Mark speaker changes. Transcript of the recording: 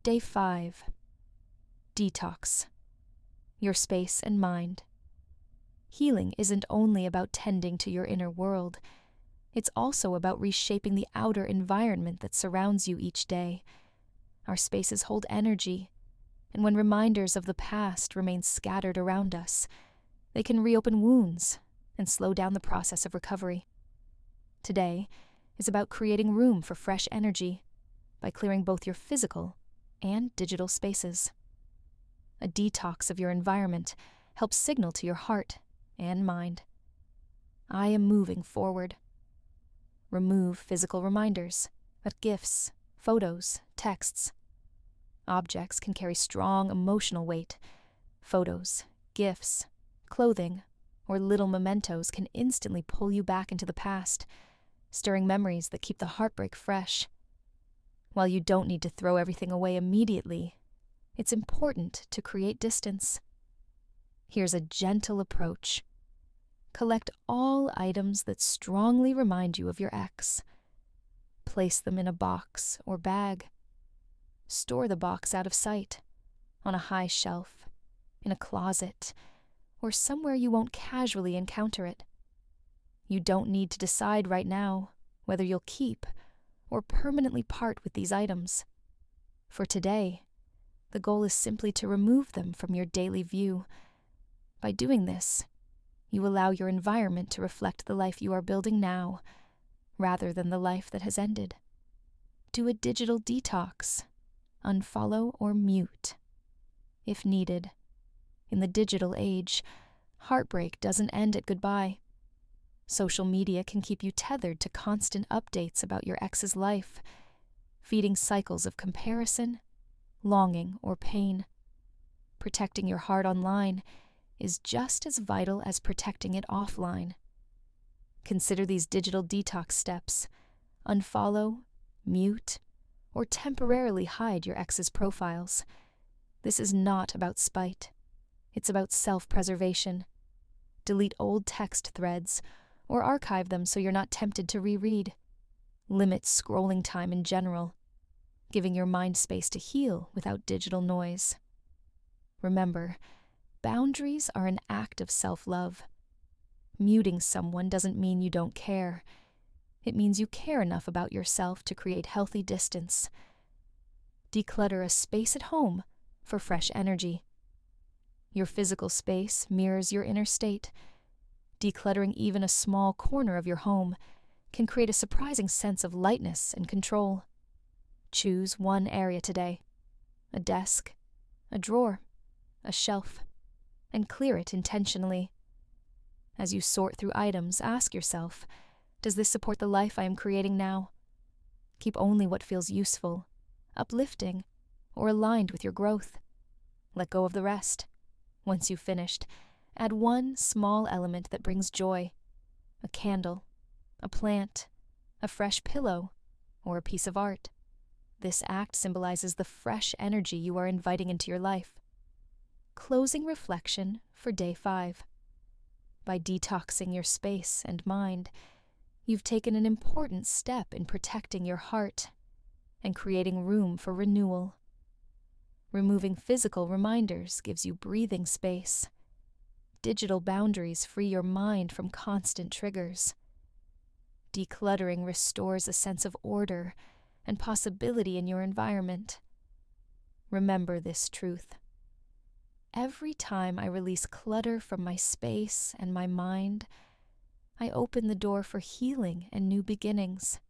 Speaker 1: Day 5. Detox. Your space and mind. Healing isn't only about tending to your inner world. It's also about reshaping the outer environment that surrounds you each day. Our spaces hold energy, and when reminders of the past remain scattered around us, they can reopen wounds and slow down the process of recovery. Today is about creating room for fresh energy by clearing both your physical and digital spaces. A detox of your environment helps signal to your heart and mind, I am moving forward. Remove physical reminders, gifts, photos, texts. Objects can carry strong emotional weight. Photos, gifts, clothing, or little mementos can instantly pull you back into the past, stirring memories that keep the heartbreak fresh. While you don't need to throw everything away immediately, it's important to create distance. Here's a gentle approach. Collect all items that strongly remind you of your ex. Place them in a box or bag. Store the box out of sight, on a high shelf, in a closet, or somewhere you won't casually encounter it. You don't need to decide right now whether you'll keep or permanently part with these items. For today, the goal is simply to remove them from your daily view. By doing this, you allow your environment to reflect the life you are building now, rather than the life that has ended. Do a digital detox. Unfollow or mute, if needed. In the digital age, heartbreak doesn't end at goodbye. Social media can keep you tethered to constant updates about your ex's life, feeding cycles of comparison, longing, or pain. Protecting your heart online is just as vital as protecting it offline. Consider these digital detox steps. Unfollow, mute, or temporarily hide your ex's profiles. This is not about spite. It's about self-preservation. Delete old text threads or archive them so you're not tempted to reread. Limit scrolling time in general, giving your mind space to heal without digital noise. Remember, boundaries are an act of self-love. Muting someone doesn't mean you don't care. It means you care enough about yourself to create healthy distance. Declutter a space at home for fresh energy. Your physical space mirrors your inner state. Decluttering even a small corner of your home can create a surprising sense of lightness and control. Choose one area today, a desk, a drawer, a shelf, and clear it intentionally. As you sort through items, ask yourself, does this support the life I am creating now? Keep only what feels useful, uplifting, or aligned with your growth. Let go of the rest. Once you've finished, add one small element that brings joy. A candle, a plant, a fresh pillow, or a piece of art. This act symbolizes the fresh energy you are inviting into your life. Closing reflection for Day 5. By detoxing your space and mind, you've taken an important step in protecting your heart and creating room for renewal. Removing physical reminders gives you breathing space. Digital boundaries free your mind from constant triggers. Decluttering restores a sense of order and possibility in your environment. Remember this truth. Every time I release clutter from my space and my mind, I open the door for healing and new beginnings.